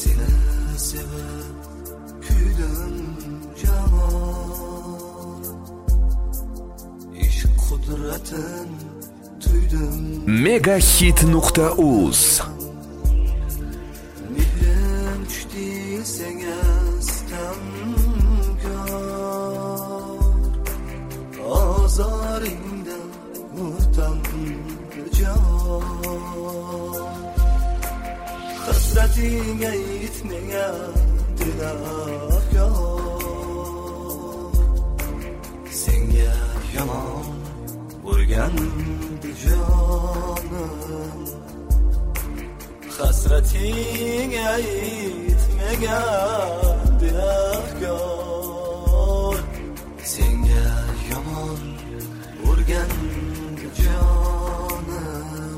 Seni sevib kuydim jamon, ishq qudratin tuydim. Megahit.uz Mehrim tushdi senga istamkor, ozoringdan o'tam jon. Hasratingga yetmagan dilafkor, senga yomon urgandi jonim. Hasratingga yetmagan dilafkor, senga yomon urgandi jonim.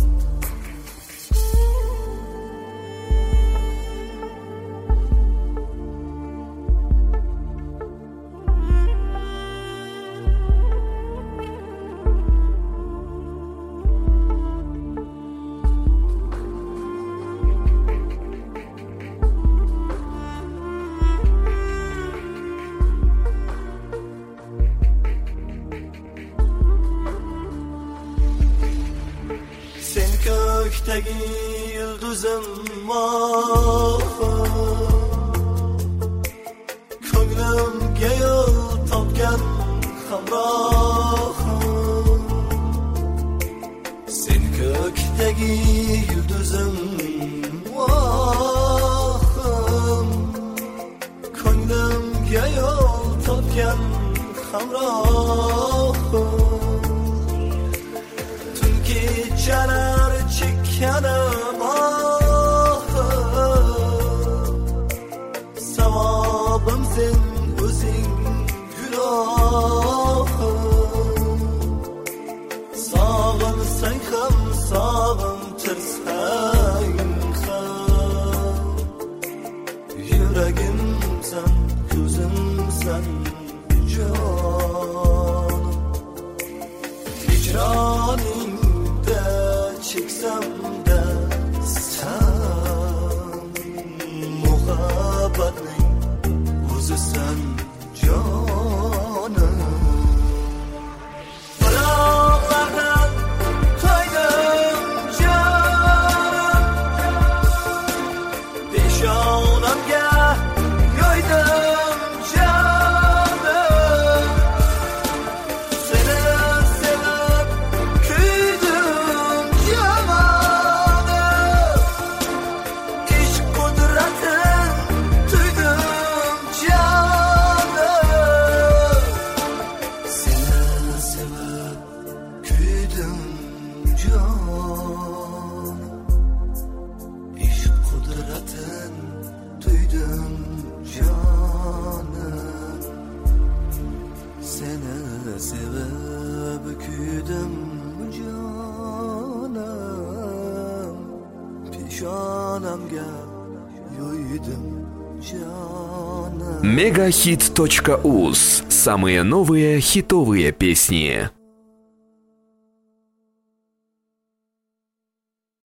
Sen köktagi yulduzim ko'nglimga yo'l topgan hamrohim. Sen ko'ktagi yulduzim ko'nglimga yo'l topgan hamrohim. Kechalar chekkanim savobim sen o'zing gunohim. Sog'insang ham sog'intirsang ham, yuragimsan ko'zimsan jonim. Hijroning çeksem-de sen, muhabbetin o'zisan jonim. Balolardan toydim jonim, peshonamga yoydim jonim. Seni sevib kuydim javonim, ishq qudratin tuydim jonim. Seni sevib kuydim jonim, ishq qudratin tuydim jonim. Seni sevib kuydim jonim, peshonamga yoydim jonim. Megahit.uz. Самые новые хитовые песни.